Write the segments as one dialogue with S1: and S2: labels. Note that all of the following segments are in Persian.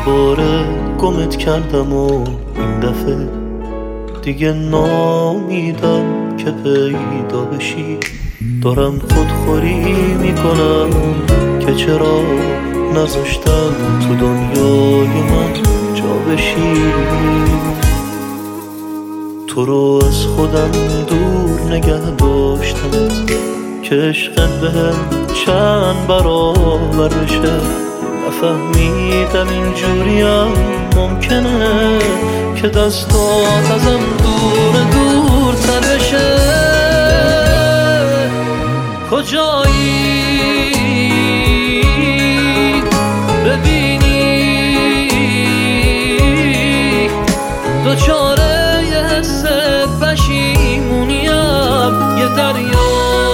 S1: باره گمت کردم و این دفعه دیگه نامیدم که پیدا بشی. دارم خودخوری میکنم که چرا نذاشتم تو دنیای من جا بشی. تو رو از خودم دور نگه داشتمت که عشقت بهم چند برابر بشه. نفهمیدم اینجوریم ممکنه که دستات ازم دورتر بشه. کجایی ببینی دوچاره یه حس پشیمونیم، یه دریا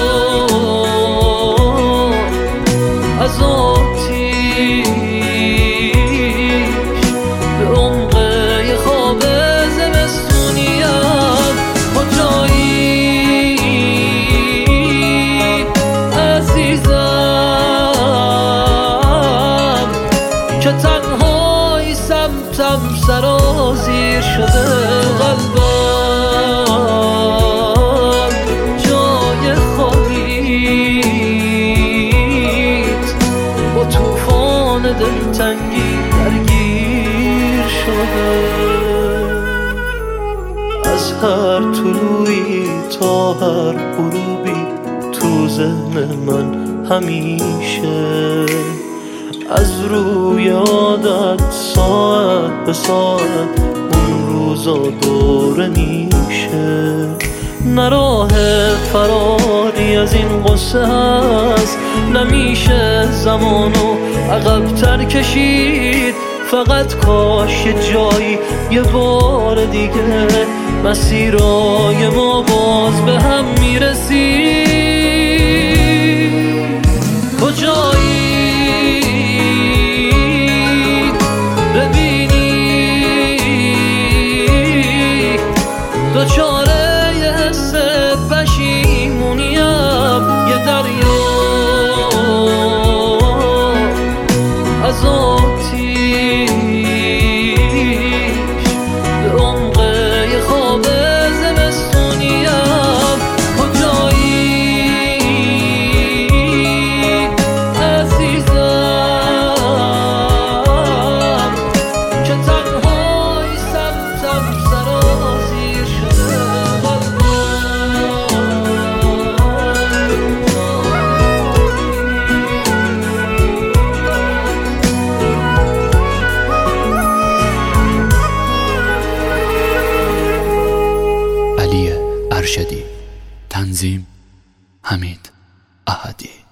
S1: از آتیش به عمق یه خواب زمستونیم. کجایی عزیزم که تنهایی سمتم سرازیر شده. قلبم جای خالیت با طوفان دلتنگی درگیر شده. از هر طلوعی تا هر غروبی تو ذهن من همیشه، از روی عادت ساعت به ساعت اون روزا دوره میشه. نه راه فراری از این قصه هست، نمیشه زمانو عقب‌تر کشید. فقط کاش یه جایی یه بار دیگه مسیرای ما باز به هم میرسید. کجایی ببینی دوچاره یه حس پشیمونیم، یه دریا از آتیش به عمق یه خواب زمستونیم. کجایی عزیزم که تنهایی سمتم سرازیر شده.
S2: علی ارشدی. تنظیم حمید احدی.